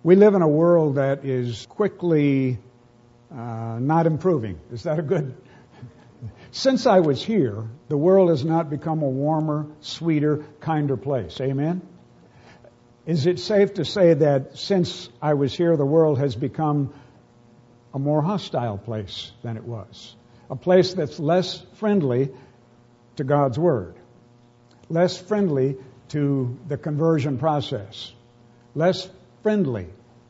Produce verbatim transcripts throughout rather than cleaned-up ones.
We live in a world that is quickly uh, not improving. Is that a good? Since I was here, the world has not become a warmer, sweeter, kinder place. Amen? Is it safe to say that since I was here, the world has become a more hostile place than it was? A place that's less friendly to God's Word, less friendly to the conversion process, less friendly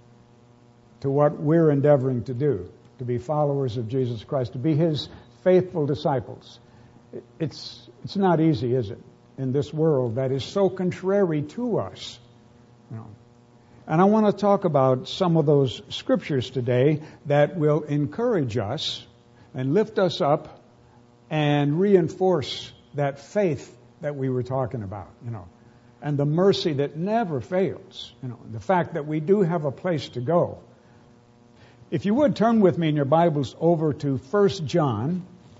to what we're endeavoring to do, to be followers of Jesus Christ, to be His faithful disciples. It's it's not easy, is it, in this world that is so contrary to us. You know. And I want to talk about some of those scriptures today that will encourage us and lift us up and reinforce that faith that we were talking about, you know, and the mercy that never fails, you know, the fact that we do have a place to go. If you would turn with me in your Bibles over to First John,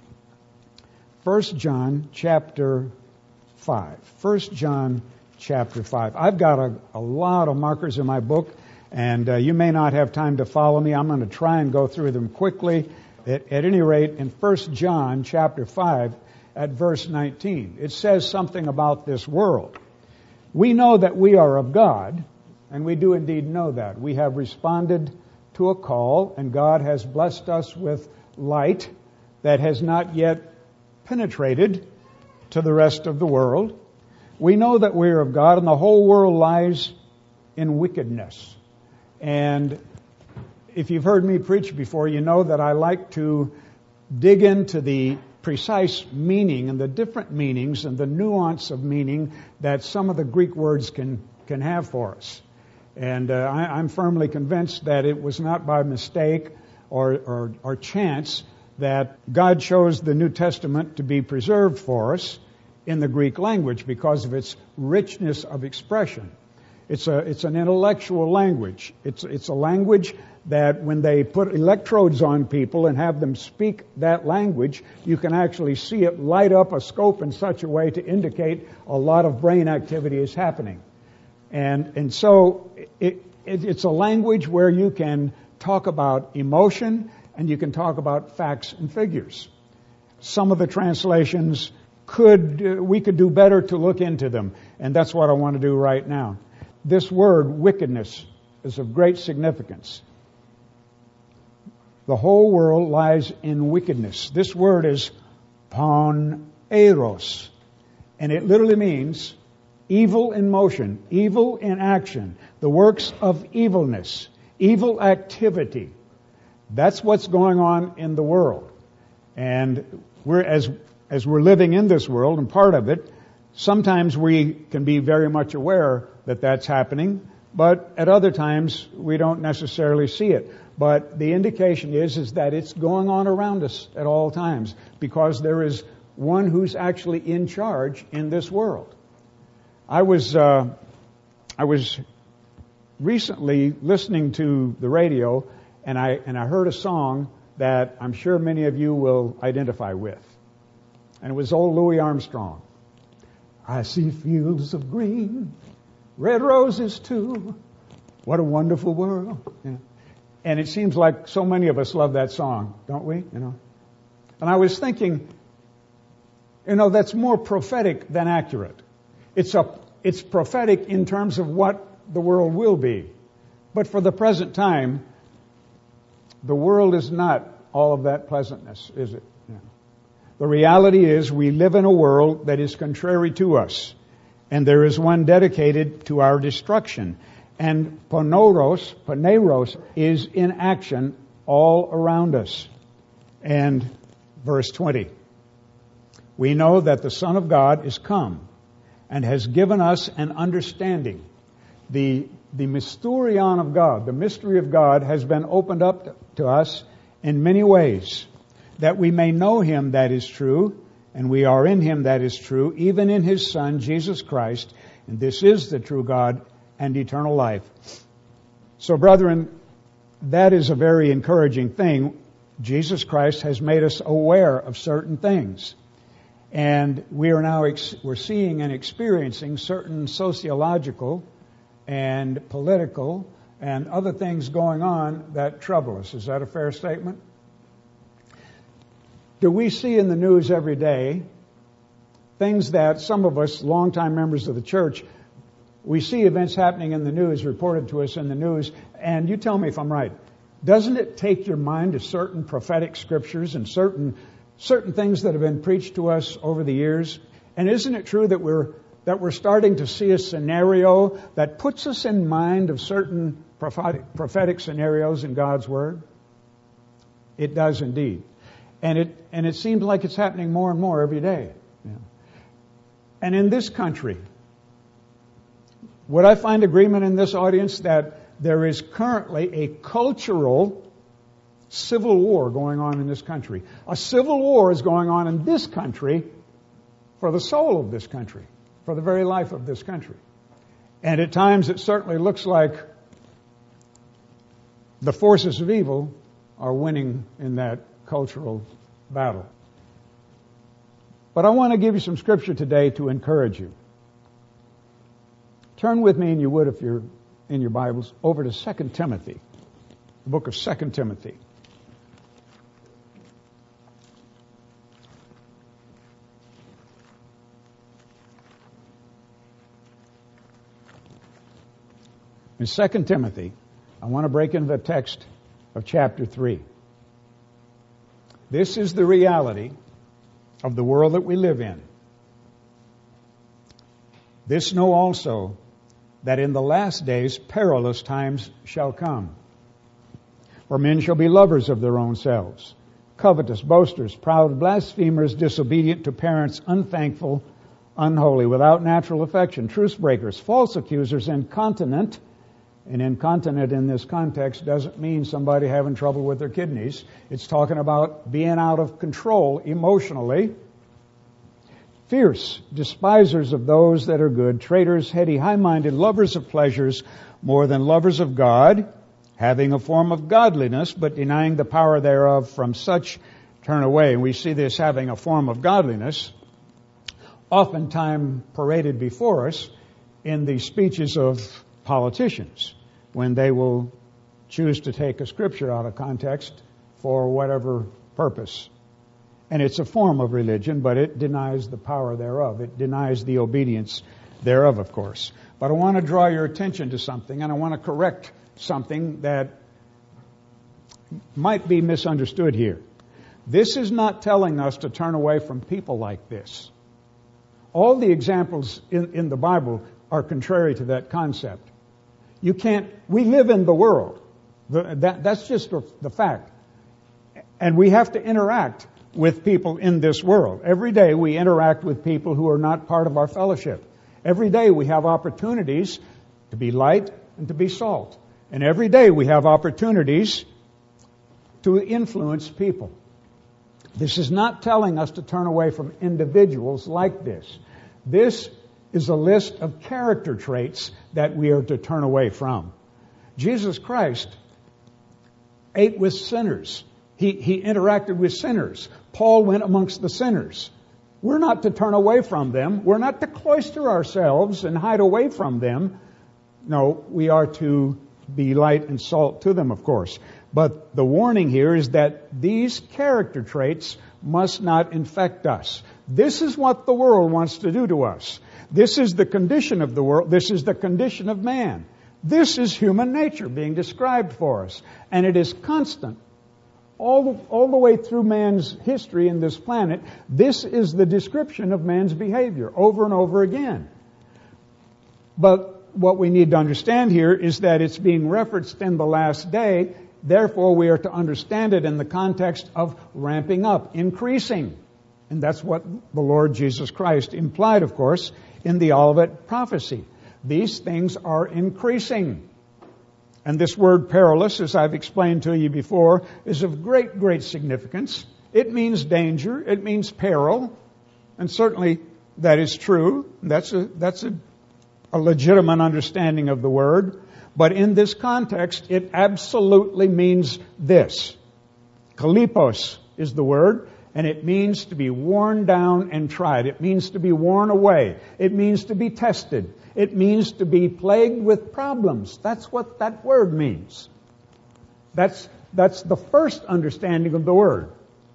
First John chapter five. First John chapter five. I've got a, a lot of markers in my book, and uh, you may not have time to follow me. I'm going to try and go through them quickly. At, at any rate, in First John chapter five, at verse nineteen, it says something about this world. We know that we are of God, and we do indeed know that. We have responded to a call, and God has blessed us with light that has not yet penetrated to the rest of the world. We know that we are of God, and the whole world lies in wickedness. And if you've heard me preach before, you know that I like to dig into the precise meaning and the different meanings and the nuance of meaning that some of the Greek words can, can have for us. And uh, I, I'm firmly convinced that it was not by mistake or, or, or chance that God chose the New Testament to be preserved for us in the Greek language because of its richness of expression. It's a it's an intellectual language. It's it's a language that when they put electrodes on people and have them speak that language, you can actually see it light up a scope in such a way to indicate a lot of brain activity is happening. And and so it, it it's a language where you can talk about emotion and you can talk about facts and figures. Some of the translations could uh, we could do better to look into them, and that's what I want to do right now. This word, wickedness, is of great significance. The whole world lies in wickedness. This word is poneros, and it literally means evil in motion, evil in action, the works of evilness, evil activity. That's what's going on in the world. And we're as as we're living in this world, and part of it, sometimes we can be very much aware that that's happening, but at other times we don't necessarily see it. But the indication is is that it's going on around us at all times because there is one who's actually in charge in this world. I was uh, I was recently listening to the radio, and I and I heard a song that I'm sure many of you will identify with, and it was old Louis Armstrong. I see fields of green, red roses too. What a wonderful world! Yeah. And it seems like so many of us love that song, don't we? You know. And I was thinking, you know, that's more prophetic than accurate. It's a it's prophetic in terms of what the world will be, but for the present time, the world is not all of that pleasantness, is it? Yeah. The reality is we live in a world that is contrary to us, and there is one dedicated to our destruction. And poneros, poneros is in action all around us. And verse twenty, we know that the Son of God is come and has given us an understanding. The, the mysterion of God, the mystery of God has been opened up to us in many ways, that we may know Him that is true, and we are in Him that is true, even in His Son, Jesus Christ, and this is the true God and eternal life. So, brethren, that is a very encouraging thing. Jesus Christ has made us aware of certain things. And we are now, ex- we're seeing and experiencing certain sociological and political and other things going on that trouble us. Is that a fair statement? Do we see in the news every day things that some of us, longtime members of the church, we see events happening in the news, reported to us in the news, and you tell me if I'm right. Doesn't it take your mind to certain prophetic scriptures and certain certain things that have been preached to us over the years? And isn't it true that we're that we're starting to see a scenario that puts us in mind of certain prophetic, prophetic scenarios in God's Word? It does indeed. And it and it seems like it's happening more and more every day. Yeah. And in this country, would I find agreement in this audience that there is currently a cultural civil war going on in this country? A civil war is going on in this country for the soul of this country, for the very life of this country. And at times it certainly looks like the forces of evil are winning in that cultural battle. But I want to give you some scripture today to encourage you. Turn with me, and you would if you're in your Bibles, over to Second Timothy, the book of Second Timothy. In Second Timothy, I want to break into the text of chapter three. This is the reality of the world that we live in. This know also, that in the last days perilous times shall come. For men shall be lovers of their own selves, covetous, boasters, proud, blasphemers, disobedient to parents, unthankful, unholy, without natural affection, truce breakers, false accusers, incontinent. And incontinent in this context doesn't mean somebody having trouble with their kidneys. It's talking about being out of control emotionally. Fierce, despisers of those that are good, traitors, heady, high-minded, lovers of pleasures more than lovers of God, having a form of godliness, but denying the power thereof. From such turn away. And we see this having a form of godliness oftentimes paraded before us in the speeches of politicians, when they will choose to take a scripture out of context for whatever purpose. And it's a form of religion, but it denies the power thereof. It denies the obedience thereof, of course. But I want to draw your attention to something, and I want to correct something that might be misunderstood here. This is not telling us to turn away from people like this. All the examples in, in the Bible are contrary to that concept. You can't, we live in the world. The, that, that's just the fact. And we have to interact with people in this world. Every day we interact with people who are not part of our fellowship. Every day we have opportunities to be light and to be salt. And every day we have opportunities to influence people. This is not telling us to turn away from individuals like this. This is a list of character traits that we are to turn away from. Jesus Christ ate with sinners. He, he interacted with sinners. Paul went amongst the sinners. We're not to turn away from them. We're not to cloister ourselves and hide away from them. No, we are to be light and salt to them, of course. But the warning here is that these character traits must not infect us. This is what the world wants to do to us. This is the condition of the world. This is the condition of man. This is human nature being described for us. And it is constant. All the, all the way through man's history in this planet, this is the description of man's behavior over and over again. But what we need to understand here is that it's being referenced in the last day. Therefore, we are to understand it in the context of ramping up, increasing. And that's what the Lord Jesus Christ implied, of course, in the Olivet prophecy. These things are increasing. And this word perilous, as I've explained to you before, is of great, great significance. It means danger. It means peril. And certainly that is true. That's a, that's a, a legitimate understanding of the word. But in this context, it absolutely means this. Kalipos is the word, and it means to be worn down and tried. It means to be worn away. It means to be tested. It means to be plagued with problems. That's what that word means. That's, that's the first understanding of the word.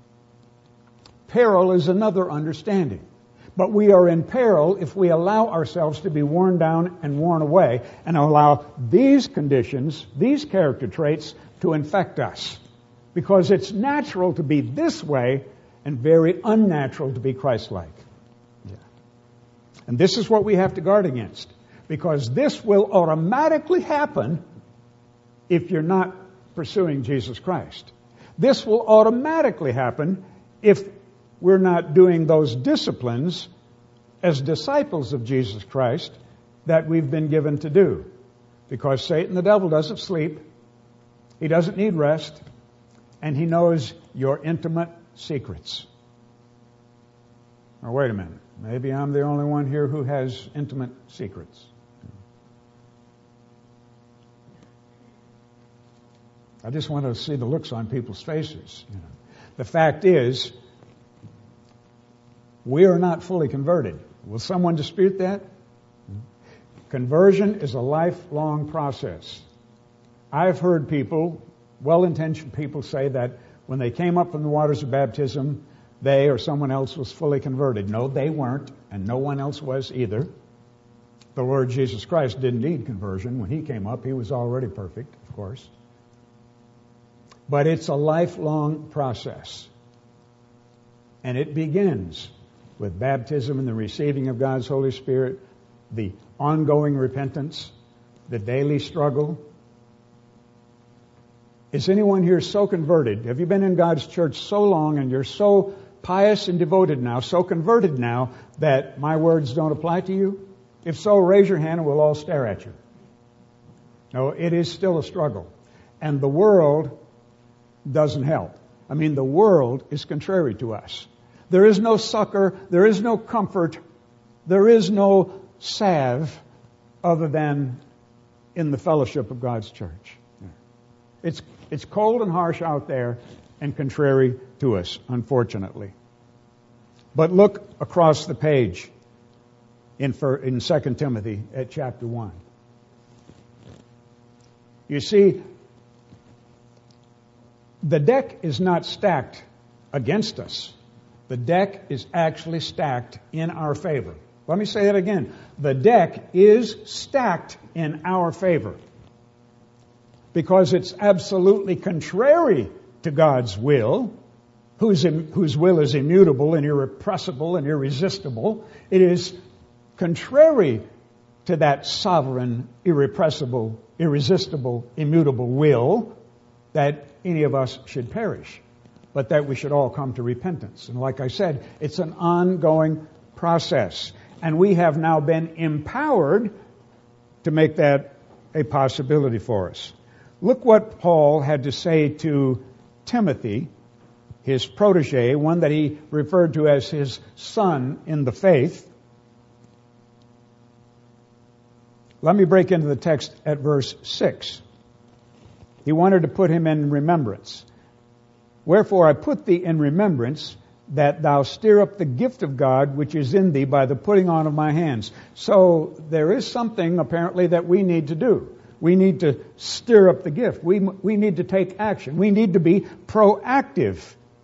Peril is another understanding. But we are in peril if we allow ourselves to be worn down and worn away and allow these conditions, these character traits, to infect us. Because it's natural to be this way and very unnatural to be Christ-like. Yeah. And this is what we have to guard against. Because this will automatically happen if you're not pursuing Jesus Christ. This will automatically happen if we're not doing those disciplines as disciples of Jesus Christ that we've been given to do. Because Satan, the devil, doesn't sleep. He doesn't need rest. And he knows your intimate secrets. Now, wait a minute. Maybe I'm the only one here who has intimate secrets. I just want to see the looks on people's faces. You know. The fact is, we are not fully converted. Will someone dispute that? Conversion is a lifelong process. I've heard people, well-intentioned people, say that when they came up from the waters of baptism, they or someone else was fully converted. No, they weren't, and no one else was either. The Lord Jesus Christ didn't need conversion. When He came up, He was already perfect, of course. But it's a lifelong process. And it begins with baptism and the receiving of God's Holy Spirit, the ongoing repentance, the daily struggle. Is anyone here so converted? Have you been in God's church so long and you're so pious and devoted now, so converted now, that my words don't apply to you? If so, raise your hand and we'll all stare at you. No, it is still a struggle. And the world doesn't help. I mean, the world is contrary to us. There is no succor, there is no comfort, there is no salve other than in the fellowship of God's church. It's, it's cold and harsh out there and contrary to us, unfortunately. But look across the page in, for, in Second Timothy at chapter one. You see, the deck is not stacked against us. The deck is actually stacked in our favor. Let me say that again. The deck is stacked in our favor. Because it's absolutely contrary to God's will, whose, whose will is immutable and irrepressible and irresistible. It is contrary to that sovereign, irrepressible, irresistible, immutable will that any of us should perish, but that we should all come to repentance. And like I said, it's an ongoing process. And we have now been empowered to make that a possibility for us. Look what Paul had to say to Timothy, his protege, one that he referred to as his son in the faith. Let me break into the text at verse six. He wanted to put him in remembrance. Wherefore I put thee in remembrance, that thou stir up the gift of God which is in thee by the putting on of my hands. So there is something apparently that we need to do. We need to stir up the gift. We, we need to take action. We need to be proactive.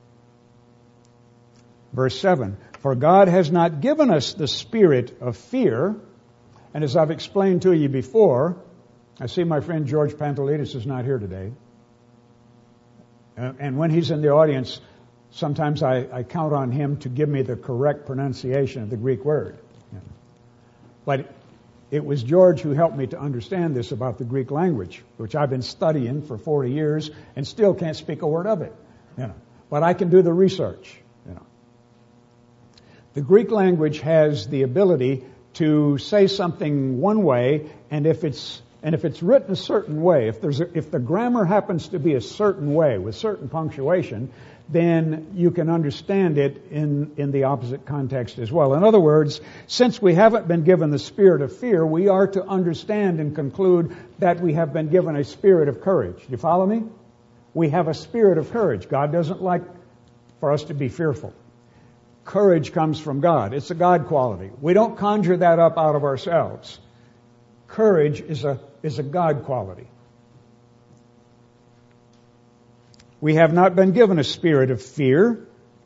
Verse seven, for God has not given us the spirit of fear. And as I've explained to you before, I see my friend George Pantelides is not here today. Uh, and when he's in the audience, sometimes I, I count on him to give me the correct pronunciation of the Greek word. Yeah. But it was George who helped me to understand this about the Greek language, which I've been studying for forty years and still can't speak a word of it. You know. But I can do the research. You know. The Greek language has the ability to say something one way, and if it's and if it's written a certain way, if there's a, if the grammar happens to be a certain way with certain punctuation, then you can understand it in, in the opposite context as well. In other words, since we haven't been given the spirit of fear, we are to understand and conclude that we have been given a spirit of courage. Do you follow me? We have a spirit of courage. God doesn't like for us to be fearful. Courage comes from God. It's a God quality. We don't conjure that up out of ourselves. Courage is a, is a God quality. We have not been given a spirit of fear,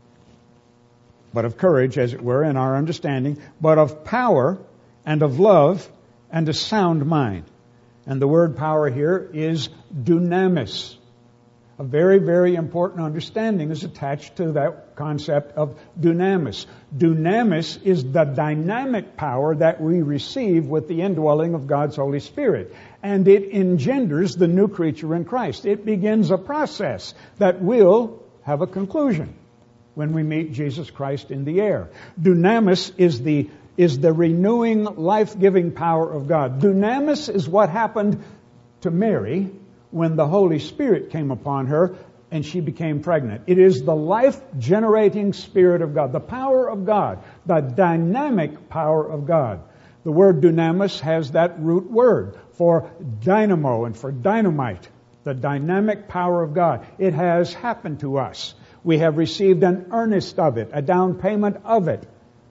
but of courage, as it were, in our understanding, but of power and of love and a sound mind. And the word power here is dunamis. A very, very important understanding is attached to that concept of dunamis. Dunamis is the dynamic power that we receive with the indwelling of God's Holy Spirit. And it engenders the new creature in Christ. It begins a process that will have a conclusion when we meet Jesus Christ in the air. Dunamis is the, is the renewing, life-giving power of God. Dunamis is what happened to Mary when the Holy Spirit came upon her and she became pregnant. It is the life-generating Spirit of God, the power of God, the dynamic power of God. The word dunamis has that root word for dynamo and for dynamite, the dynamic power of God. It has happened to us. We have received an earnest of it, a down payment of it,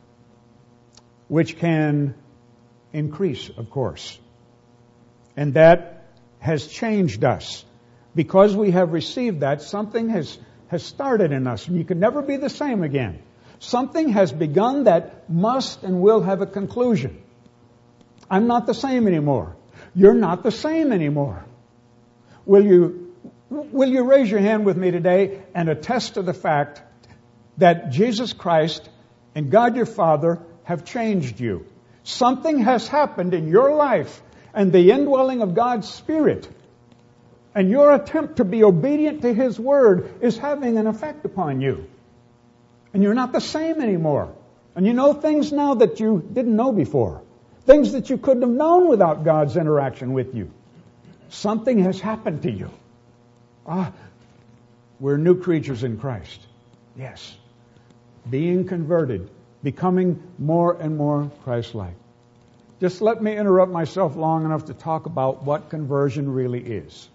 which can increase, of course. And that has changed us. Because we have received that, something has, has started in us, and you can never be the same again. Something has begun that must and will have a conclusion. I'm not the same anymore. You're not the same anymore. Will you, will you raise your hand with me today and attest to the fact that Jesus Christ and God your Father have changed you? Something has happened in your life, and the indwelling of God's Spirit and your attempt to be obedient to His Word is having an effect upon you. And you're not the same anymore. And you know things now that you didn't know before. Things that you couldn't have known without God's interaction with you. Something has happened to you. Ah, we're new creatures in Christ. Yes. Being converted, becoming more and more Christ-like. Just let me interrupt myself long enough to talk about what conversion really is.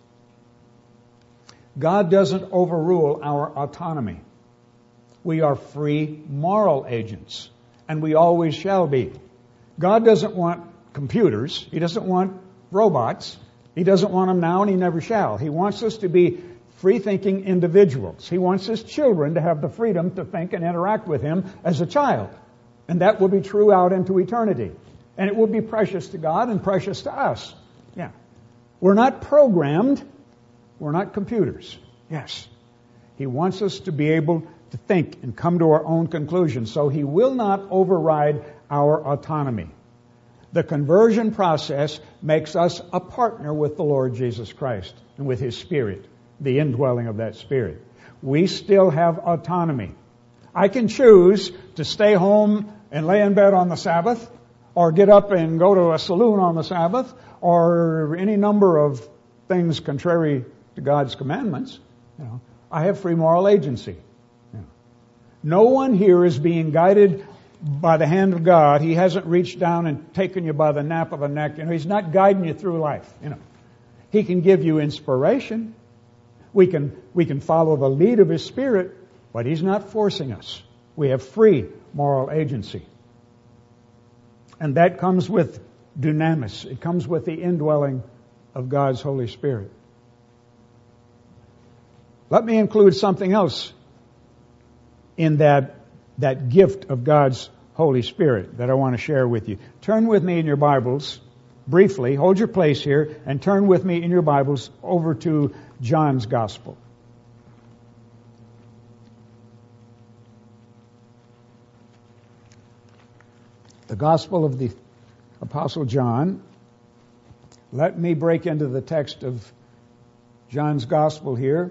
God doesn't overrule our autonomy. We are free moral agents, and we always shall be. God doesn't want computers. He doesn't want robots. He doesn't want them now, and He never shall. He wants us to be free-thinking individuals. He wants His children to have the freedom to think and interact with Him as a child. And that will be true out into eternity. And it will be precious to God and precious to us. Yeah. We're not programmed. We're not computers. Yes. He wants us to be able to think and come to our own conclusions. So He will not override our autonomy. The conversion process makes us a partner with the Lord Jesus Christ and with His Spirit, the indwelling of that Spirit. We still have autonomy. I can choose to stay home and lay in bed on the Sabbath, or get up and go to a saloon on the Sabbath, or any number of things contrary to God's commandments. You know, I have free moral agency. You know. No one here is being guided by the hand of God. He hasn't reached down and taken you by the nape of a neck. You know, He's not guiding you through life. You know, He can give you inspiration. We can we can follow the lead of His Spirit, but He's not forcing us. We have free moral agency. And that comes with dunamis. It comes with the indwelling of God's Holy Spirit. Let me include something else in that, that gift of God's Holy Spirit that I want to share with you. Turn with me in your Bibles, briefly, hold your place here, and turn with me in your Bibles over to John's Gospel. The Gospel of the Apostle John. Let me break into the text of John's Gospel here.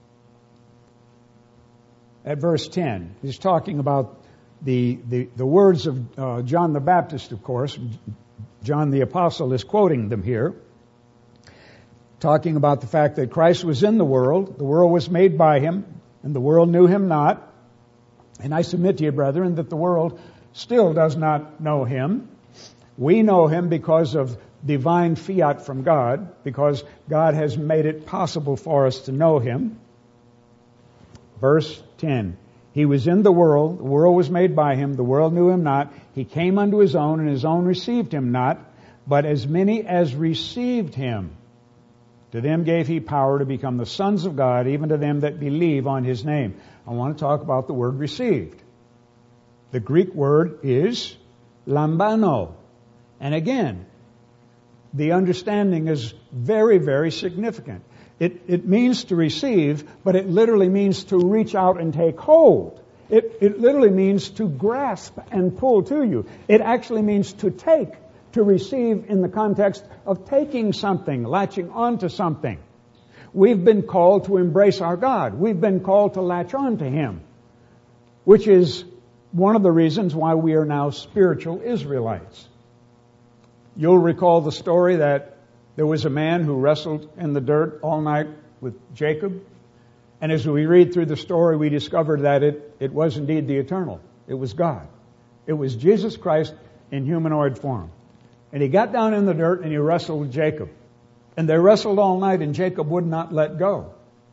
At verse ten, he's talking about the, the, the words of uh, John the Baptist, of course. John the Apostle is quoting them here. Talking about the fact that Christ was in the world, the world was made by Him, and the world knew Him not. And I submit to you, brethren, that the world still does not know Him. We know Him because of divine fiat from God, because God has made it possible for us to know Him. Verse ten, He was in the world, the world was made by Him, the world knew Him not. He came unto His own, and His own received Him not. But as many as received him, to them gave he power to become the sons of God, even to them that believe on his name. I want to talk about the word received. The Greek word is lambano. And again, the understanding is very, very significant. It, it means to receive, but it literally means to reach out and take hold. It, it literally means to grasp and pull to you. It actually means to take, to receive in the context of taking something, latching onto something. We've been called to embrace our God. We've been called to latch on to him, which is one of the reasons why we are now spiritual Israelites. You'll recall the story that there was a man who wrestled in the dirt all night with Jacob. And as we read through the story, we discovered that it, it was indeed the eternal. It was God. It was Jesus Christ in humanoid form. And he got down in the dirt and he wrestled with Jacob. And they wrestled all night and Jacob would not let go.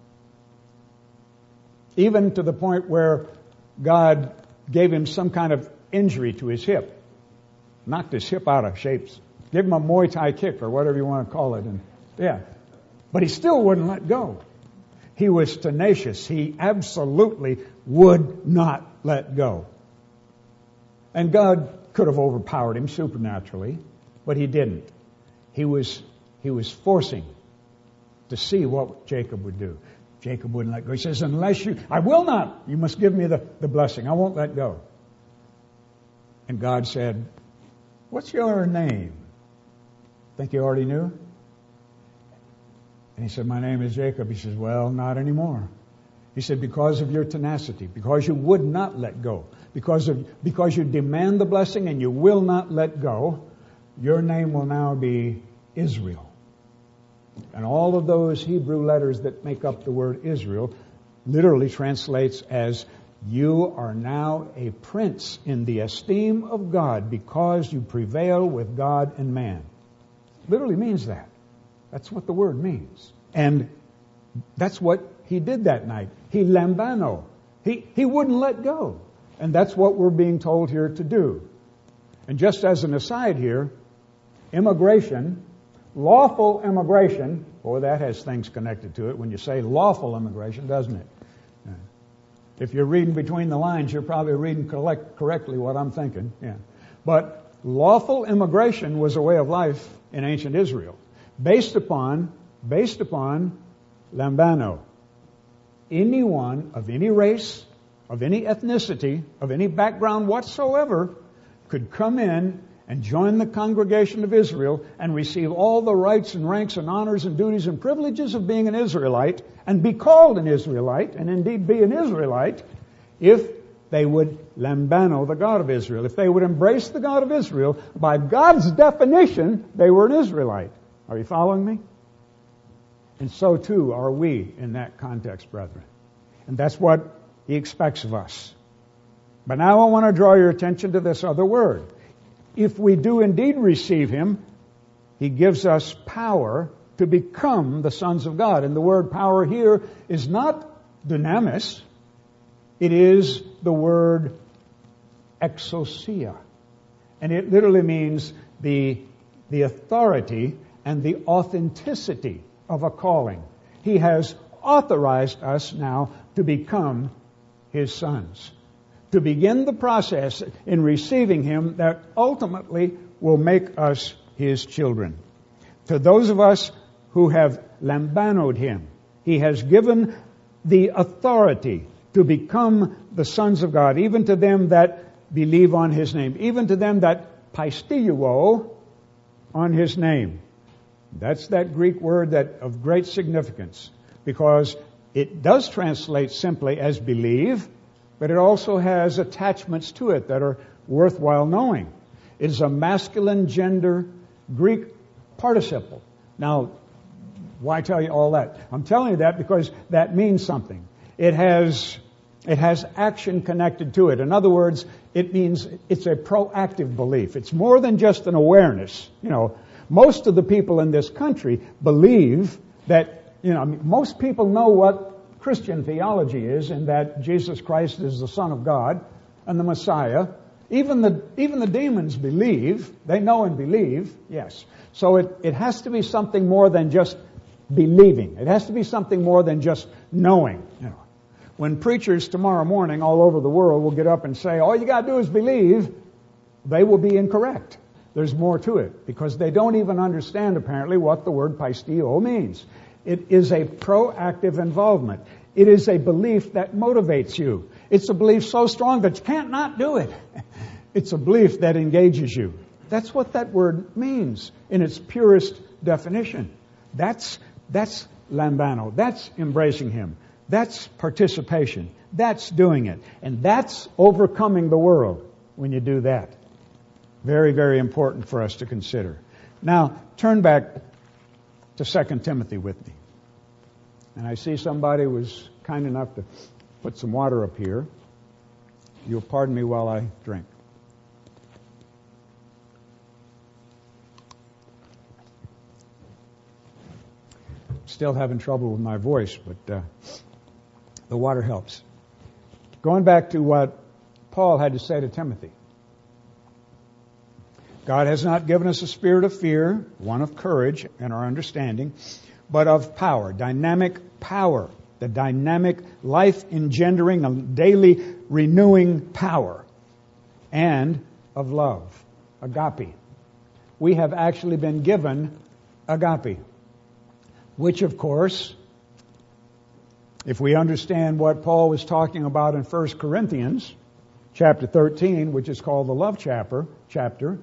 Even to the point where God gave him some kind of injury to his hip. Knocked his hip out of shape. Give him a Muay Thai kick or whatever you want to call it. And yeah. But he still wouldn't let go. He was tenacious. He absolutely would not let go. And God could have overpowered him supernaturally, but he didn't. He was, he was forcing to see what Jacob would do. Jacob wouldn't let go. He says, unless you, I will not. You must give me the, the blessing. I won't let go. And God said, what's your name? Think you already knew? And he said, my name is Jacob. He says, well, not anymore. He said, because of your tenacity, because you would not let go, because of because you demand the blessing and you will not let go, your name will now be Israel. And all of those Hebrew letters that make up the word Israel literally translates as, you are now a prince in the esteem of God because you prevail with God and man. Literally means that. That's what the word means. And that's what he did that night. He lambano. He, he wouldn't let go. And that's what we're being told here to do. And just as an aside here, immigration, lawful immigration, boy, that has things connected to it when you say lawful immigration, doesn't it? If you're reading between the lines, you're probably reading collect, correctly what I'm thinking. Yeah. But lawful immigration was a way of life in ancient Israel. Based upon, based upon lambano. Anyone of any race, of any ethnicity, of any background whatsoever could come in and join the congregation of Israel and receive all the rights and ranks and honors and duties and privileges of being an Israelite and be called an Israelite and indeed be an Israelite if they would lambano the God of Israel. If they would embrace the God of Israel, by God's definition, they were an Israelite. Are you following me? And so too are we in that context, brethren. And that's what he expects of us. But now I want to draw your attention to this other word. If we do indeed receive him, he gives us power to become the sons of God. And the word power here is not dunamis. It is the word exousia. And it literally means the, the authority and the authenticity of a calling. He has authorized us now to become his sons, to begin the process in receiving him that ultimately will make us his children. To those of us who have lambanoed him, he has given the authority to become the sons of God, even to them that believe on his name, even to them that pisteuo on his name. That's that Greek word that of great significance, because it does translate simply as believe, but it also has attachments to it that are worthwhile knowing. It is a masculine gender Greek participle. Now, why tell you all that? I'm telling you that because that means something. It has, it has action connected to it. In other words, it means it's a proactive belief. It's more than just an awareness. You know, most of the people in this country believe that, you know, I mean, most people know what Christian theology is, and that Jesus Christ is the Son of God and the Messiah. Even the, even the demons believe. They know and believe, yes. So it, it has to be something more than just believing. It has to be something more than just knowing. You know, when preachers tomorrow morning all over the world will get up and say, all you got to do is believe, they will be incorrect. There's more to it, because they don't even understand, apparently, what the word pisteo means. It is a proactive involvement. It is a belief that motivates you. It's a belief so strong that you can't not do it. It's a belief that engages you. That's what that word means in its purest definition. That's, that's lambano. That's embracing Him. That's participation. That's doing it. And that's overcoming the world when you do that. Very, very important for us to consider. Now, turn back to Second Timothy with me. And I see somebody was kind enough to put some water up here. You'll pardon me while I drink. Still having trouble with my voice, but uh, the water helps. Going back to what Paul had to say to Timothy. God has not given us a spirit of fear, one of courage and our understanding, but of power, dynamic power, the dynamic, life-engendering, and daily renewing power, and of love, agape. We have actually been given agape, which, of course, if we understand what Paul was talking about in First Corinthians chapter thirteen, which is called the love chapter, chapter,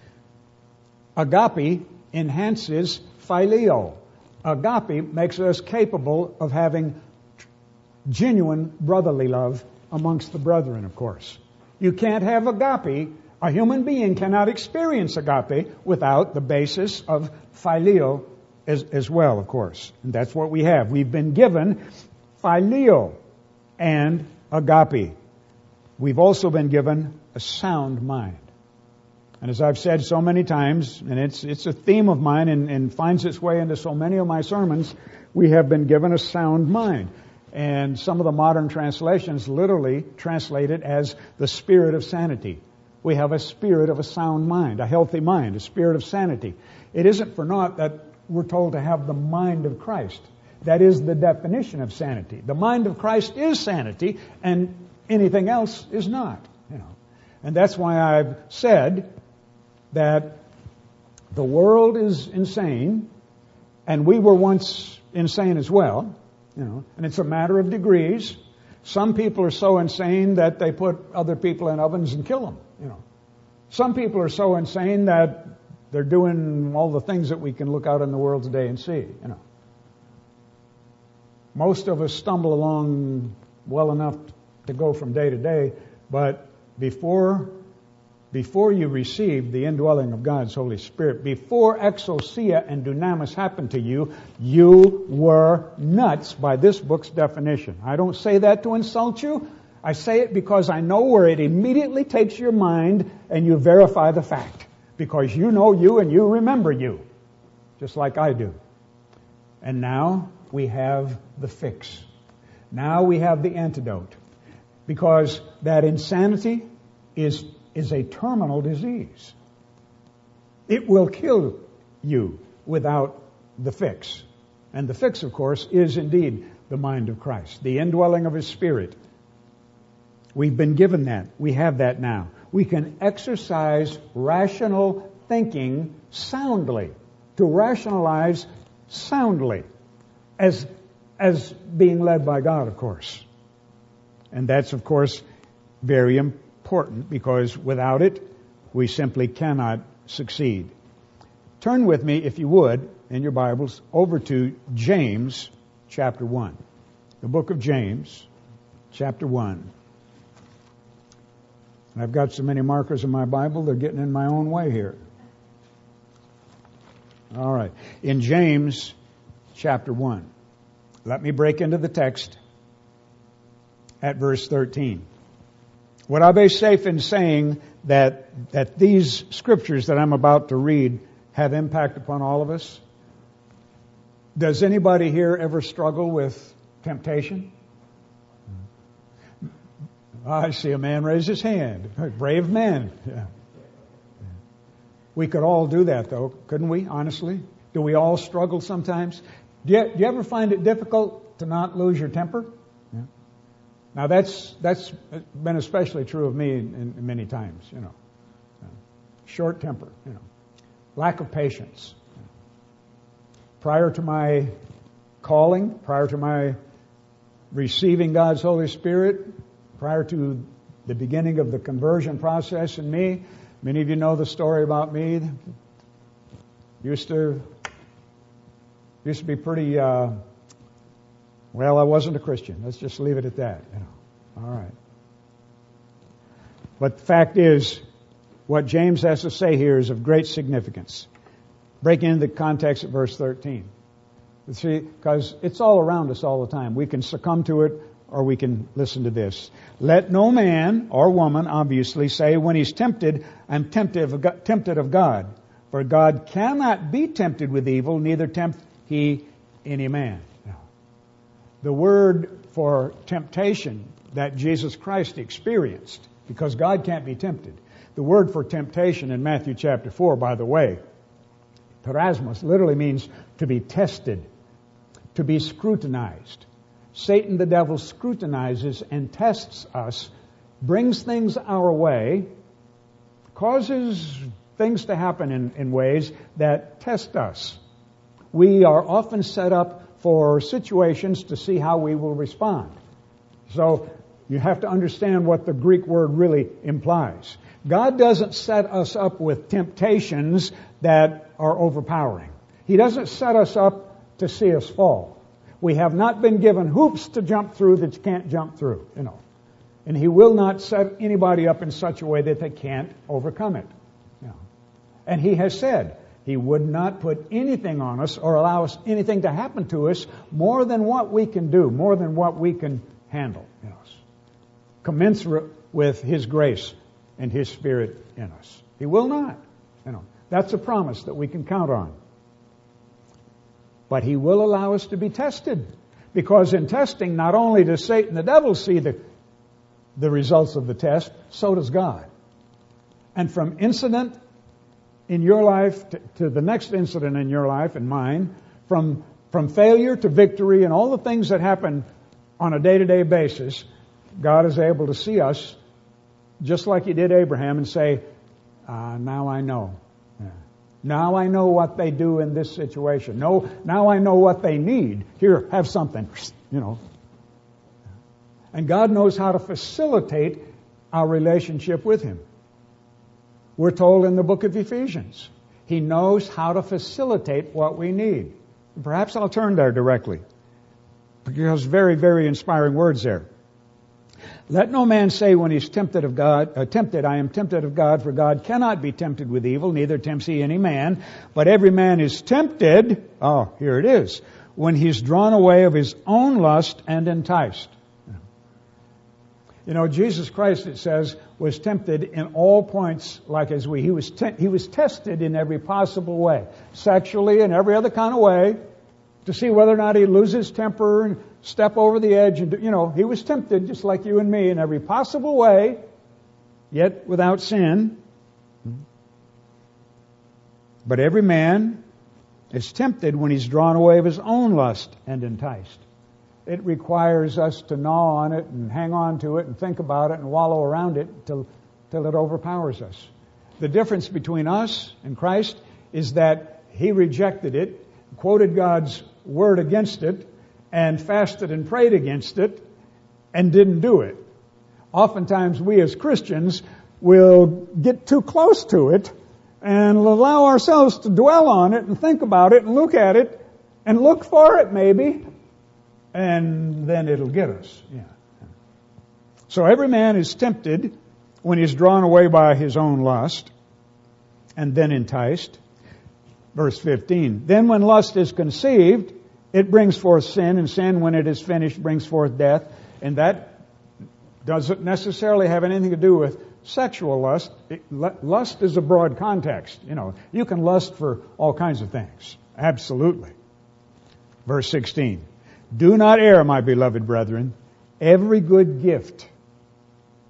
agape enhances phileo. Agape makes us capable of having genuine brotherly love amongst the brethren, of course. You can't have agape. A human being cannot experience agape without the basis of phileo as, as well, of course. And that's what we have. We've been given phileo and agape. We've also been given a sound mind. And as I've said so many times, and it's it's a theme of mine and, and finds its way into so many of my sermons, we have been given a sound mind. And some of the modern translations literally translate it as the spirit of sanity. We have a spirit of a sound mind, a healthy mind, a spirit of sanity. It isn't for naught that we're told to have the mind of Christ. That is the definition of sanity. The mind of Christ is sanity, and anything else is not. You know. And that's why I've said that the world is insane, and we were once insane as well, you know, and it's a matter of degrees. Some people are so insane that they put other people in ovens and kill them, you know. Some people are so insane that they're doing all the things that we can look out in the world today and see, you know. Most of us stumble along well enough to go from day to day, but before Before you received the indwelling of God's Holy Spirit, before exousia and dunamis happened to you, you were nuts by this book's definition. I don't say that to insult you. I say it because I know where it immediately takes your mind and you verify the fact. Because you know you and you remember you, just like I do. And now we have the fix. Now we have the antidote. Because that insanity is is a terminal disease. It will kill you without the fix. And the fix, of course, is indeed the mind of Christ, the indwelling of His Spirit. We've been given that. We have that now. We can exercise rational thinking soundly, to rationalize soundly, as, as being led by God, of course. And that's, of course, very important. Important because without it, we simply cannot succeed. Turn with me, if you would, in your Bibles, over to James chapter one. The book of James, chapter one. I've got so many markers in my Bible, they're getting in my own way here. All right. In James chapter one, let me break into the text at verse thirteen. Would I be safe in saying that that these scriptures that I'm about to read have impact upon all of us? Does anybody here ever struggle with temptation? I see a man raise his hand. Brave man. Yeah. We could all do that, though, couldn't we, honestly? Do we all struggle sometimes? Do you, do you ever find it difficult to not lose your temper? Yeah. Now, that's that's been especially true of me in, in many times, you know. Short temper, you know. Lack of patience. Prior to my calling, prior to my receiving God's Holy Spirit, prior to the beginning of the conversion process in me, many of you know the story about me. Used to used to be pretty, uh, well, I wasn't a Christian. Let's just leave it at that. You know. All right. But the fact is, what James has to say here is of great significance. Breaking into the context of verse thirteen. See, because it's all around us all the time. We can succumb to it, or we can listen to this. Let no man or woman, obviously, say when he's tempted, I'm tempted of God, tempted of God. For God cannot be tempted with evil, neither tempt he any man. The word for temptation that Jesus Christ experienced, because God can't be tempted. The word for temptation in Matthew chapter four, by the way, parasmos, literally means to be tested, to be scrutinized. Satan, the devil, scrutinizes and tests us, brings things our way, causes things to happen in, in ways that test us. We are often set up for situations to see how we will respond. So you have to understand what the Greek word really implies. God doesn't set us up with temptations that are overpowering. He doesn't set us up to see us fall. We have not been given hoops to jump through that you can't jump through, you know. And He will not set anybody up in such a way that they can't overcome it. You know. And He has said He would not put anything on us or allow us anything to happen to us more than what we can do, more than what we can handle, you know, commensurate with His grace and His Spirit in us. He will not. You know, that's a promise that we can count on. But He will allow us to be tested. Because in testing, not only does Satan the devil see the, the results of the test, so does God. And from incident in your life to, to the next incident in your life and mine, from, from failure to victory and all the things that happen on a day-to-day basis, God is able to see us just like He did Abraham and say, uh, now I know. Yeah. Now I know what they do in this situation. No, now I know what they need. Here, have something, you know. And God knows how to facilitate our relationship with Him. We're told in the book of Ephesians, He knows how to facilitate what we need. Perhaps I'll turn there directly, because very, very inspiring words there. Let no man say when he's tempted of God, uh, tempted, I am tempted of God, for God cannot be tempted with evil, neither tempts He any man. But every man is tempted, oh, here it is, when he's drawn away of his own lust and enticed. You know, Jesus Christ, it says, was tempted in all points like as we. He was te- he was tested in every possible way, sexually and every other kind of way, to see whether or not he'd lose his temper and step over the edge. And, you know, He was tempted just like you and me in every possible way, yet without sin. But every man is tempted when he's drawn away of his own lust and enticed. It requires us to gnaw on it and hang on to it and think about it and wallow around it till, till it overpowers us. The difference between us and Christ is that He rejected it, quoted God's word against it, and fasted and prayed against it, and didn't do it. Oftentimes we as Christians will get too close to it and allow ourselves to dwell on it and think about it and look at it and look for it maybe, and then it'll get us. Yeah. So every man is tempted when he's drawn away by his own lust and then enticed. Verse fifteen, then when lust is conceived, it brings forth sin, and sin, when it is finished, brings forth death. And that doesn't necessarily have anything to do with sexual lust. It, lust is a broad context. You know, you can lust for all kinds of things. Absolutely. Verse sixteen, do not err, my beloved brethren. Every good gift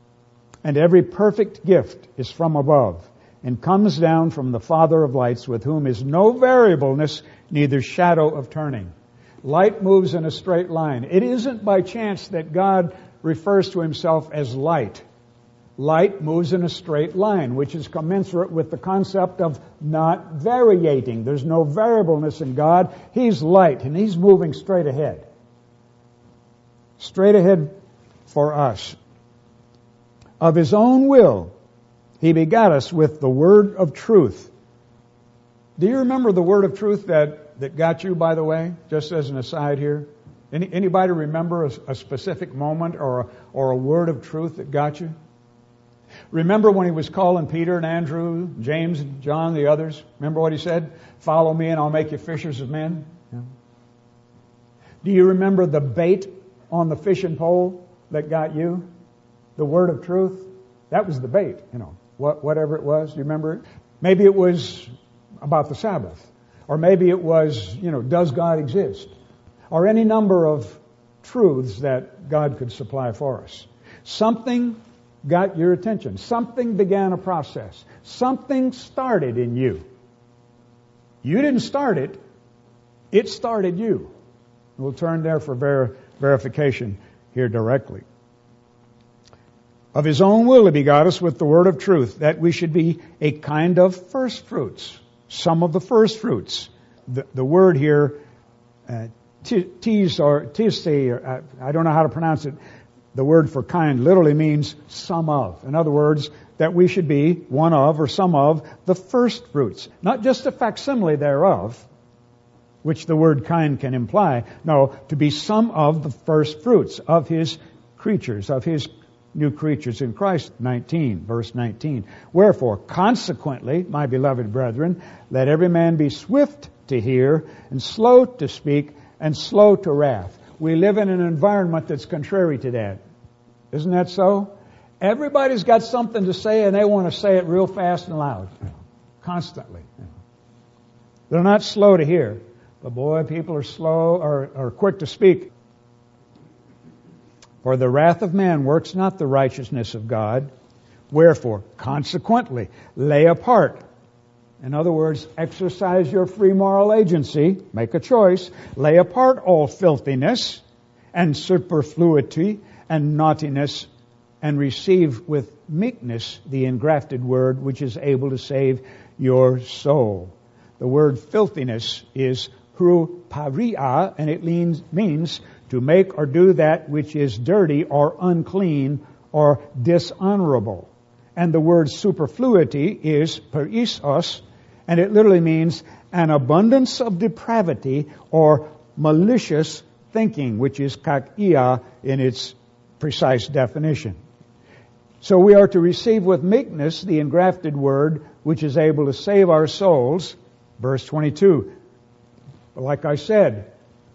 And every perfect gift is from above, and comes down from the Father of lights, with whom is no variableness, neither shadow of turning. Light moves in a straight line. It isn't by chance that God refers to himself as light. Light moves in a straight line, which is commensurate with the concept of not variating. There's no variableness in God. He's light, and he's moving straight ahead. Straight ahead for us. Of his own will, he begot us with the word of truth. Do you remember the word of truth that, that got you, by the way? Just as an aside here. Any, anybody remember a, a specific moment or a, or a word of truth that got you? Remember when he was calling Peter and Andrew, James and John, the others? Remember what he said? Follow me and I'll make you fishers of men. Yeah. Do you remember the bait on the fishing pole that got you? The word of truth? That was the bait, you know, what, whatever it was. Do you remember it? Maybe it was about the Sabbath. Or maybe it was, you know, does God exist? Or any number of truths that God could supply for us. Something got your attention. Something began a process. Something started in you. You didn't start it. It started you. We'll turn there for ver- verification here directly. Of his own will he begot us with the word of truth, that we should be a kind of first fruits. Some of the first fruits. The, the word here, uh, tis or tis, or I don't know how to pronounce it. The word for kind literally means some of. In other words, that we should be one of or some of the first fruits. Not just a facsimile thereof, which the word kind can imply. No, to be some of the first fruits of his creatures, of his new creatures in Christ. nineteen, verse nineteen. Wherefore, consequently, my beloved brethren, let every man be swift to hear, and slow to speak, and slow to wrath. We live in an environment that's contrary to that. Isn't that so? Everybody's got something to say, and they want to say it real fast and loud. Constantly. They're not slow to hear. But boy, people are slow or, or quick to speak. For the wrath of man works not the righteousness of God. Wherefore, consequently, lay apart. In other words, exercise your free moral agency. Make a choice. Lay apart all filthiness and superfluity and naughtiness, and receive with meekness the engrafted word which is able to save your soul. The word filthiness is hruparia, and it means, means to make or do that which is dirty or unclean or dishonorable. And the word superfluity is perisos, and it literally means an abundance of depravity or malicious thinking, which is kakia in its precise definition. So we are to receive with meekness the engrafted word, which is able to save our souls. Verse twenty-two. Like I said,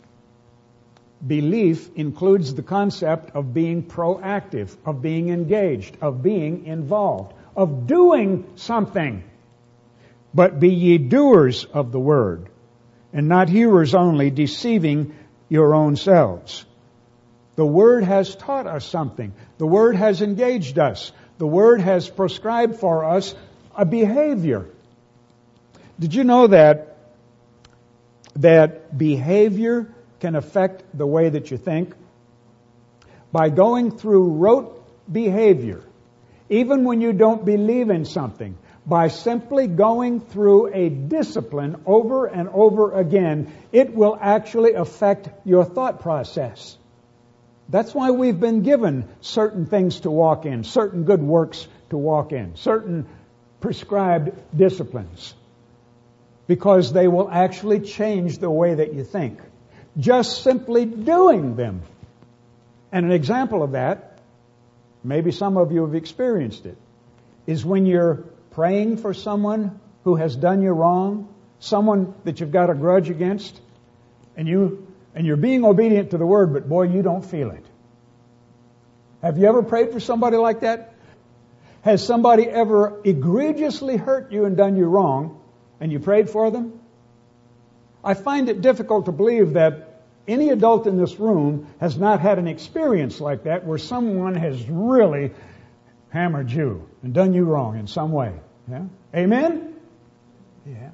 belief includes the concept of being proactive, of being engaged, of being involved, of doing something. But be ye doers of the word, and not hearers only, deceiving your own selves. The word has taught us something. The word has engaged us. The word has prescribed for us a behavior. Did you know that that behavior can affect the way that you think? By going through rote behavior, even when you don't believe in something, by simply going through a discipline over and over again, it will actually affect your thought process. That's why we've been given certain things to walk in, certain good works to walk in, certain prescribed disciplines, because they will actually change the way that you think. Just simply doing them. And an example of that, maybe some of you have experienced it, is when you're praying for someone who has done you wrong, someone that you've got a grudge against, and you and you're being obedient to the word, but boy, you don't feel it. Have you ever prayed for somebody like that? Has somebody ever egregiously hurt you and done you wrong, and you prayed for them? I find it difficult to believe that any adult in this room has not had an experience like that, where someone has really hammered you and done you wrong in some way. Yeah? Amen? Yeah.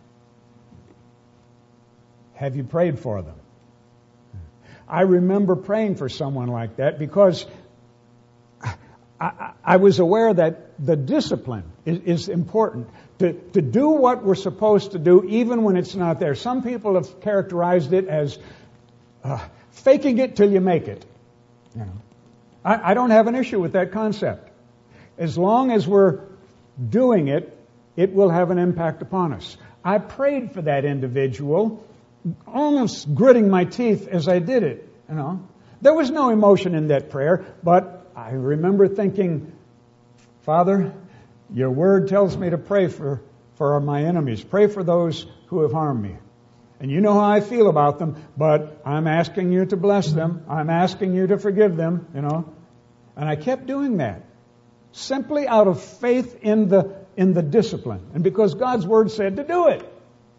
Have you prayed for them? I remember praying for someone like that because I, I, I was aware that the discipline is, is important. To, to do what we're supposed to do even when it's not there. Some people have characterized it as uh, faking it till you make it. You know, I, I don't have an issue with that concept. As long as we're doing it, it will have an impact upon us. I prayed for that individual, almost gritting my teeth as I did it. You know, there was no emotion in that prayer, but I remember thinking, Father, your word tells me to pray for, for my enemies. Pray for those who have harmed me. And you know how I feel about them, but I'm asking you to bless them. I'm asking you to forgive them, you know. And I kept doing that. Simply out of faith in the in the discipline. And because God's word said to do it.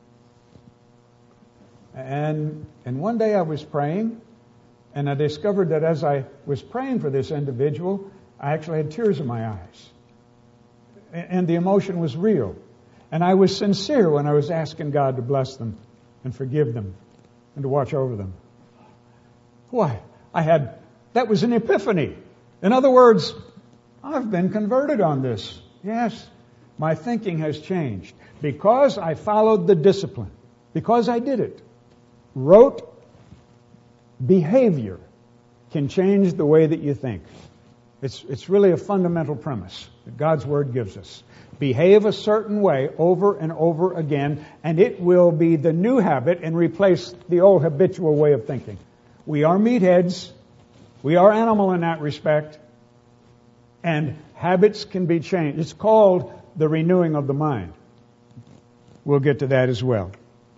And and one day I was praying, and I discovered that as I was praying for this individual, I actually had tears in my eyes. And the emotion was real. And I was sincere when I was asking God to bless them and forgive them and to watch over them. Why? I had, that was an epiphany. In other words, I've been converted on this. Yes, my thinking has changed. Because I followed the discipline. Because I did it. Rote behavior can change the way that you think. It's, it's really a fundamental premise that God's Word gives us. Behave a certain way over and over again, and it will be the new habit and replace the old habitual way of thinking. We are meatheads. We are animal in that respect. And habits can be changed. It's called the renewing of the mind. We'll get to that as well.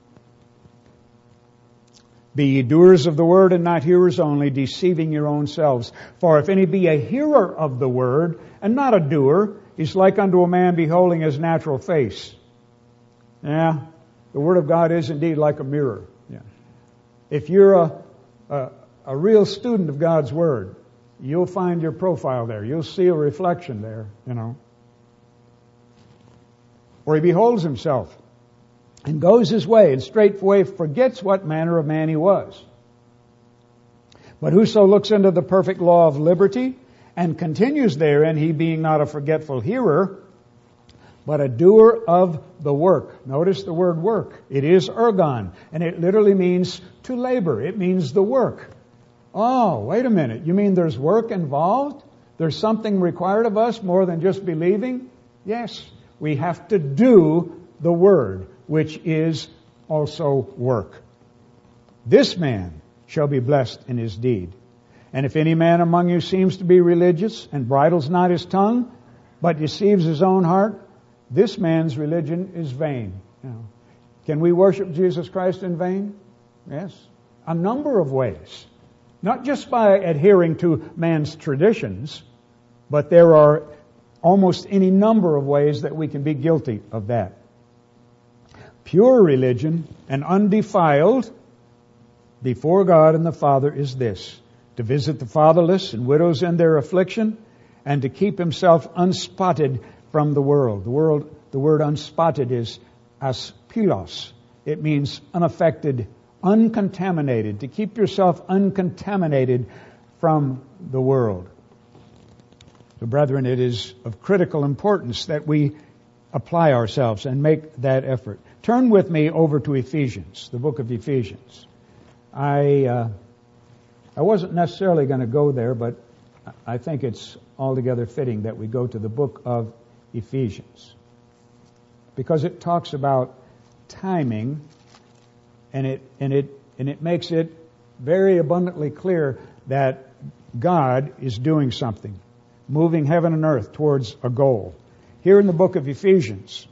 Be ye doers of the word and not hearers only, deceiving your own selves. For if any be a hearer of the word and not a doer, he's like unto a man beholding his natural face. Yeah, the word of God is indeed like a mirror. Yeah. If you're a, a, a real student of God's word, you'll find your profile there. You'll see a reflection there, you know. Or he beholds himself and goes his way, and straightway forgets what manner of man he was. But whoso looks into the perfect law of liberty, and continues therein, he being not a forgetful hearer, but a doer of the work. Notice the word work. It is ergon, and it literally means to labor. It means the work. Oh, wait a minute. You mean there's work involved? There's something required of us more than just believing? Yes, we have to do the word, which is also work. This man shall be blessed in his deed. And if any man among you seems to be religious and bridles not his tongue, but deceives his own heart, this man's religion is vain. You know, can we worship Jesus Christ in vain? Yes. A number of ways. Not just by adhering to man's traditions, but there are almost any number of ways that we can be guilty of that. Pure religion and undefiled before God and the Father is this: to visit the fatherless and widows in their affliction, and to keep himself unspotted from the world. The world, the word unspotted is aspilos. It means unaffected, uncontaminated. To keep yourself uncontaminated from the world. So, brethren, it is of critical importance that we apply ourselves and make that effort. Turn with me over to Ephesians, the book of Ephesians. I uh, I wasn't necessarily going to go there, but I think it's altogether fitting that we go to the book of Ephesians, because it talks about timing, and it and it and it makes it very abundantly clear that God is doing something, moving heaven and earth towards a goal. Here in the book of Ephesians,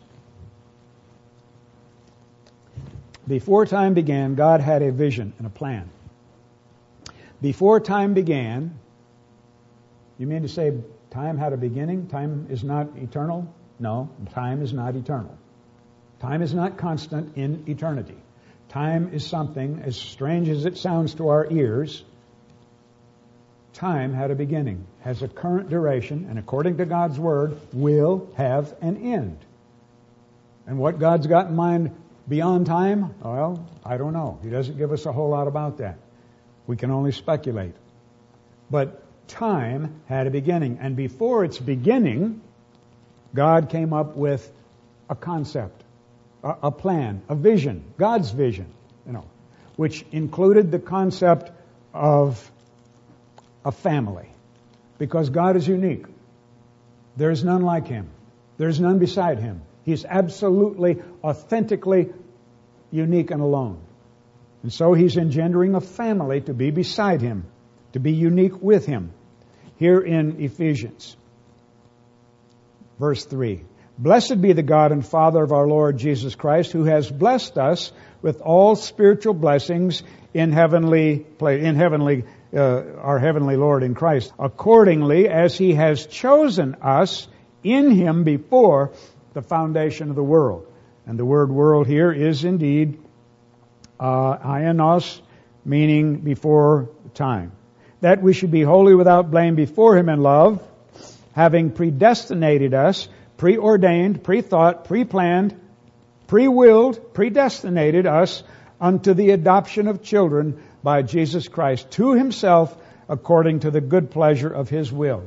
before time began, God had a vision and a plan. Before time began, you mean to say time had a beginning? Time is not eternal? No, time is not eternal. Time is not constant in eternity. Time is something, as strange as it sounds to our ears, time had a beginning, has a current duration, and according to God's Word, will have an end. And what God's got in mind beyond time, well, I don't know. He doesn't give us a whole lot about that. We can only speculate. But time had a beginning, and before its beginning, God came up with a concept, a, a plan, a vision, God's vision, you know, which included the concept of a family. Because God is unique. There's none like Him. There's none beside Him. He's absolutely, authentically unique and alone. And so He's engendering a family to be beside Him, to be unique with Him. Here in Ephesians, verse three. Blessed be the God and Father of our Lord Jesus Christ, who has blessed us with all spiritual blessings in heavenly, in heavenly, uh, our heavenly Lord in Christ, accordingly as He has chosen us in Him before the foundation of the world. And the word world here is indeed uh, aionios, meaning before time. That we should be holy without blame before Him in love, having predestinated us, preordained, pre-thought, pre-planned, pre-willed, predestinated us unto the adoption of children by Jesus Christ to Himself according to the good pleasure of His will.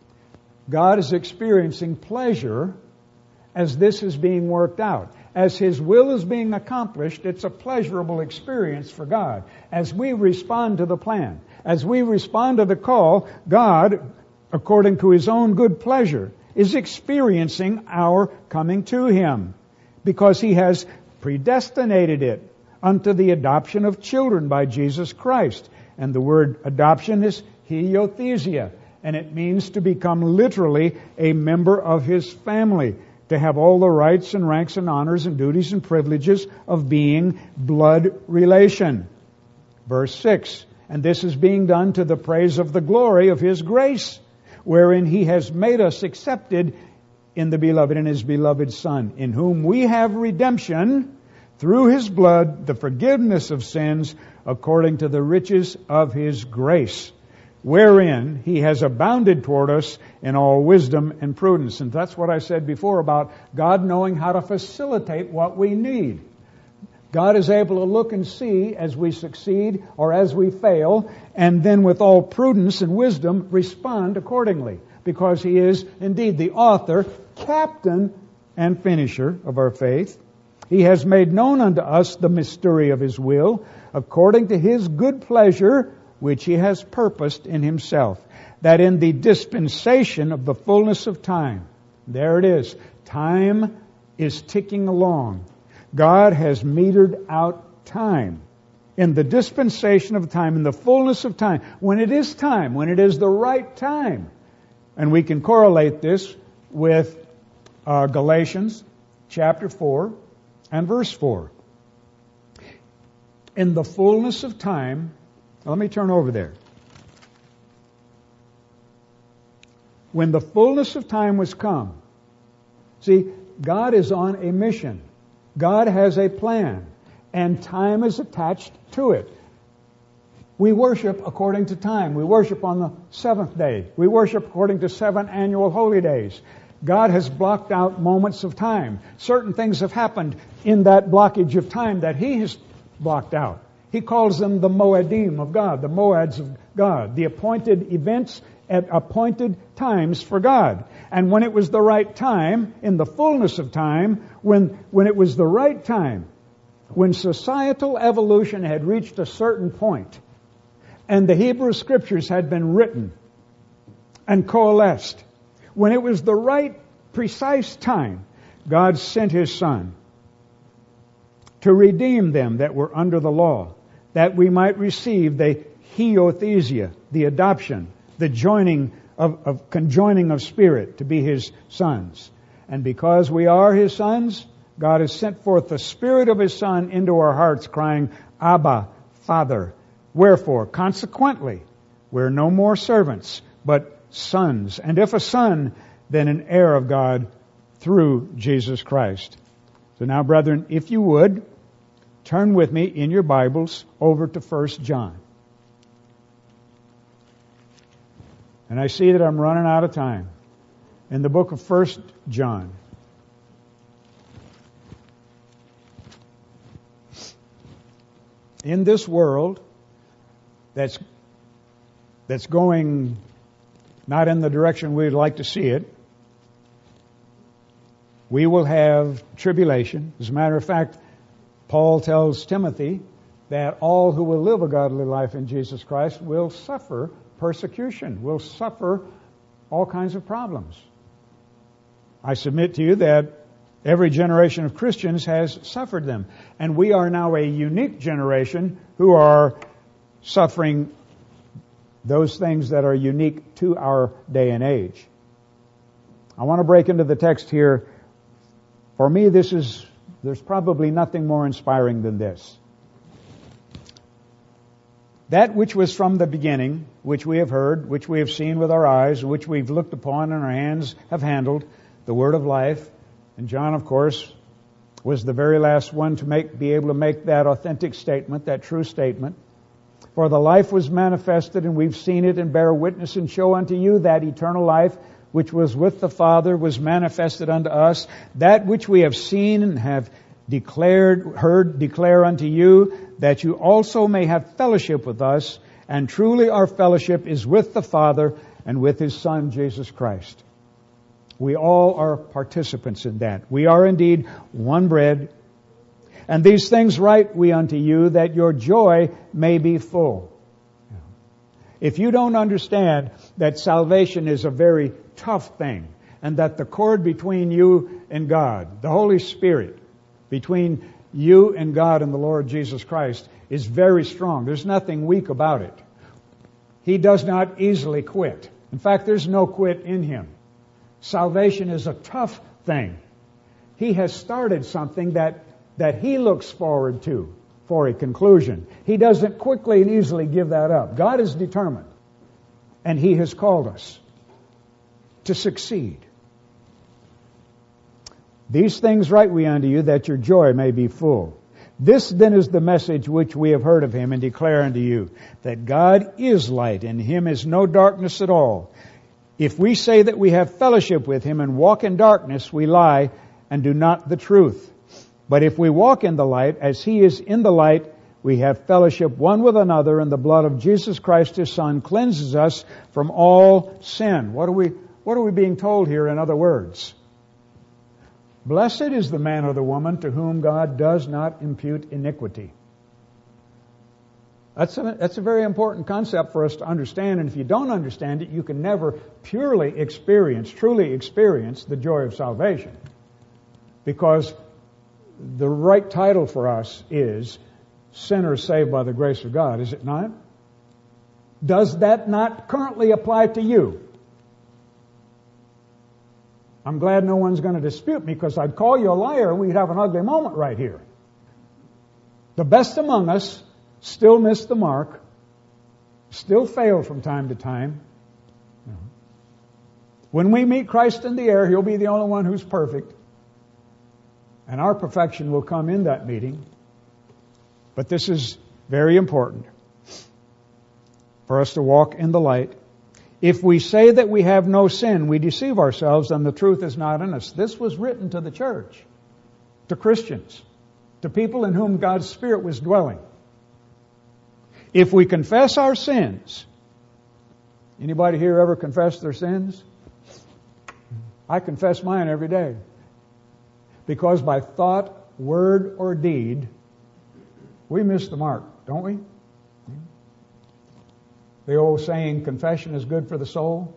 God is experiencing pleasure as this is being worked out. As His will is being accomplished, it's a pleasurable experience for God. As we respond to the plan, as we respond to the call, God, according to His own good pleasure, is experiencing our coming to Him, because He has predestinated it unto the adoption of children by Jesus Christ. And the word adoption is hiothesia, and it means to become literally a member of His family, to have all the rights and ranks and honors and duties and privileges of being blood relation. Verse six, and this is being done to the praise of the glory of His grace, wherein He has made us accepted in the Beloved, in His beloved Son, in whom we have redemption through His blood, the forgiveness of sins, according to the riches of His grace, wherein He has abounded toward us in all wisdom and prudence. And that's what I said before about God knowing how to facilitate what we need. God is able to look and see as we succeed or as we fail, and then with all prudence and wisdom respond accordingly, because He is indeed the author, captain, and finisher of our faith. He has made known unto us the mystery of His will, according to His good pleasure, which He has purposed in Himself, that in the dispensation of the fullness of time, there it is, time is ticking along. God has metered out time. In the dispensation of time, in the fullness of time, when it is time, when it is the right time. And we can correlate this with uh, Galatians chapter four and verse four. In the fullness of time, let me turn over there. When the fullness of time was come, see, God is on a mission. God has a plan, and time is attached to it. We worship according to time. We worship on the seventh day. We worship according to seven annual holy days. God has blocked out moments of time. Certain things have happened in that blockage of time that He has blocked out. He calls them the Moedim of God, the Moads of God, the appointed events at appointed times for God. And when it was the right time, in the fullness of time, when, when it was the right time, when societal evolution had reached a certain point, and the Hebrew Scriptures had been written and coalesced, when it was the right, precise time, God sent His Son to redeem them that were under the law, that we might receive the hiothesia, the adoption, the joining of, of conjoining of spirit to be His sons. And because we are His sons, God has sent forth the Spirit of His Son into our hearts, crying, Abba, Father. Wherefore, consequently, we're no more servants, but sons. And if a son, then an heir of God through Jesus Christ. So now, brethren, if you would, turn with me in your Bibles over to First John. And I see that I'm running out of time. In the book of First John. In this world that's that's going not in the direction we'd like to see it, we will have tribulation. As a matter of fact, Paul tells Timothy that all who will live a godly life in Jesus Christ will suffer persecution, will suffer all kinds of problems. I submit to you that every generation of Christians has suffered them. And we are now a unique generation who are suffering those things that are unique to our day and age. I want to break into the text here. For me, this is, there's probably nothing more inspiring than this. That which was from the beginning, which we have heard, which we have seen with our eyes, which we've looked upon and our hands have handled, the word of life. And John, of course, was the very last one to make, be able to make that authentic statement, that true statement. For the life was manifested, and we've seen it, and bear witness and show unto you that eternal life which was with the Father was manifested unto us. That which we have seen and have declared, heard, declare unto you, that you also may have fellowship with us. And truly our fellowship is with the Father and with His Son, Jesus Christ. We all are participants in that. We are indeed one bread. And these things write we unto you, that your joy may be full. If you don't understand that salvation is a very tough thing, and that the cord between you and God, the Holy Spirit, between you and God and the Lord Jesus Christ, is very strong. There's nothing weak about it. He does not easily quit. In fact, there's no quit in Him. Salvation is a tough thing. He has started something that, that He looks forward to for a conclusion. He doesn't quickly and easily give that up. God is determined, and He has called us to succeed. These things write we unto you, that your joy may be full. This then is the message which we have heard of Him and declare unto you, that God is light, and in Him is no darkness at all. If we say that we have fellowship with Him and walk in darkness, we lie and do not the truth. But if we walk in the light, as He is in the light, we have fellowship one with another, and the blood of Jesus Christ His Son cleanses us from all sin. What are we, what are we being told here in other words? Blessed is the man or the woman to whom God does not impute iniquity. That's a, that's a very important concept for us to understand, and if you don't understand it, you can never purely experience, truly experience the joy of salvation. Because the right title for us is sinners saved by the grace of God, is it not? Does that not currently apply to you? I'm glad no one's going to dispute me, because I'd call you a liar and we'd have an ugly moment right here. The best among us still miss the mark, still fail from time to time. When we meet Christ in the air, He'll be the only one who's perfect. And our perfection will come in that meeting. But this is very important for us to walk in the light. If we say that we have no sin, we deceive ourselves, and the truth is not in us. This was written to the church, to Christians, to people in whom God's Spirit was dwelling. If we confess our sins, anybody here ever confess their sins? I confess mine every day. Because by thought, word, or deed, we miss the mark, don't we? The old saying, confession is good for the soul.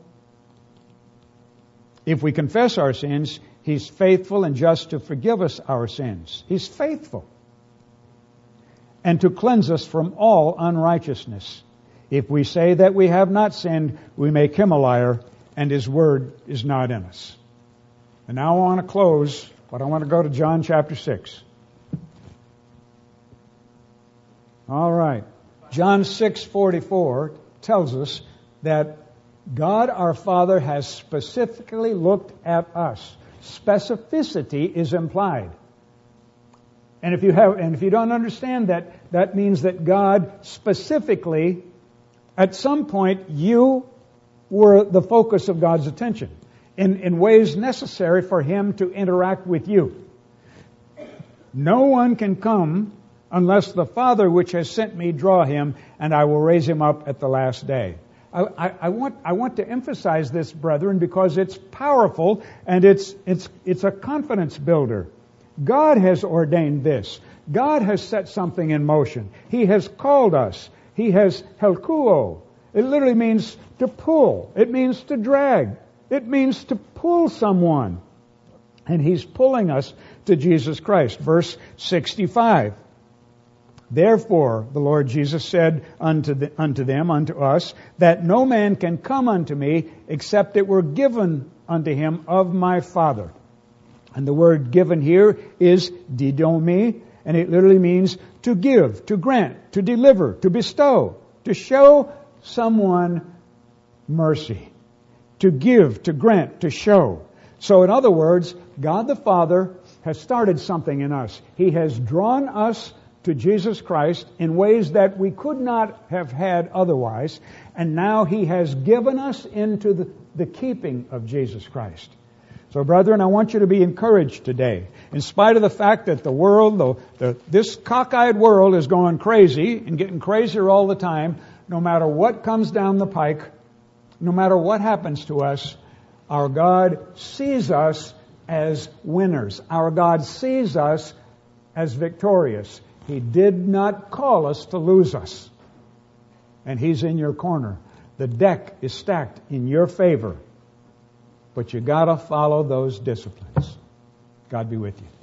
If we confess our sins, He's faithful and just to forgive us our sins. He's faithful. And to cleanse us from all unrighteousness. If we say that we have not sinned, we make Him a liar, and His word is not in us. And now I want to close, but I want to go to John chapter six. All right. John six forty-four tells us that God our Father has specifically looked at us. Specificity is implied. And if you have, and if you don't understand that, that means that God specifically, at some point, you were the focus of God's attention in, in ways necessary for Him to interact with you. No one can come unless the Father which has sent me draw him, and I will raise him up at the last day. I, I, I want I want to emphasize this, brethren, because it's powerful and it's it's it's a confidence builder. God has ordained this. God has set something in motion. He has called us. He has helkuo. It literally means to pull. It means to drag. It means to pull someone. And He's pulling us to Jesus Christ. Verse sixty-five. Therefore, the Lord Jesus said unto, the, unto them, unto us, that no man can come unto me except it were given unto him of my Father. And the word given here is didomi, and it literally means to give, to grant, to deliver, to bestow, to show someone mercy, to give, to grant, to show. So in other words, God the Father has started something in us. He has drawn us to Jesus Christ in ways that we could not have had otherwise, and now He has given us into the, the keeping of Jesus Christ. So, brethren, I want you to be encouraged today. In spite of the fact that the world, the, the, this cockeyed world is going crazy and getting crazier all the time, no matter what comes down the pike, no matter what happens to us, our God sees us as winners. Our God sees us as victorious. He did not call us to lose us. And He's in your corner. The deck is stacked in your favor. But you gotta follow those disciplines. God be with you.